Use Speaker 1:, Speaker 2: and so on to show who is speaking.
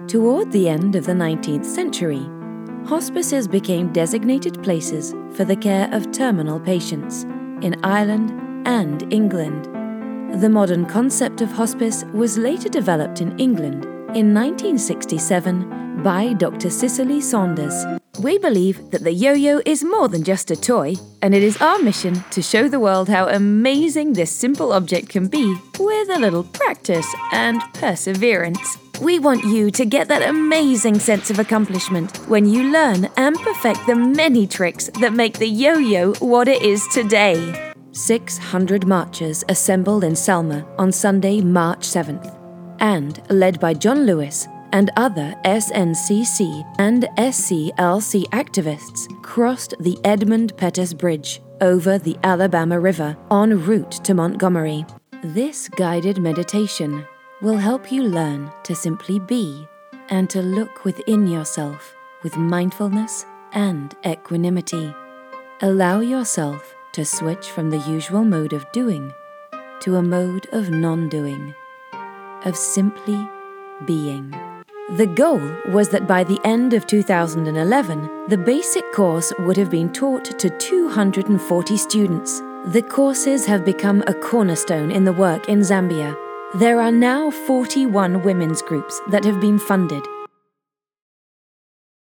Speaker 1: Toward the end of the 19th century, hospices became designated places for the care of terminal patients in Ireland and England. The modern concept of hospice was later developed in England in 1967 by Dr. Cicely Saunders. We believe that the yo-yo is more than just a toy, and it is our mission to show the world how amazing this simple object can be with a little practice and perseverance. We want you to get that amazing sense of accomplishment when you learn and perfect the many tricks that make the yo-yo what it is today. 600 marchers assembled in Selma on Sunday, March 7th, and, led by John Lewis and other SNCC and SCLC activists, crossed the Edmund Pettus Bridge over the Alabama River en route to Montgomery. This guided meditation will help you learn to simply be and to look within yourself with mindfulness and equanimity. Allow yourself to switch from the usual mode of doing to a mode of non-doing, of simply being. The goal was that by the end of 2011, the basic course would have been taught to 240 students. The courses have become a cornerstone in the work in Zambia. There are now 41 women's groups that have been funded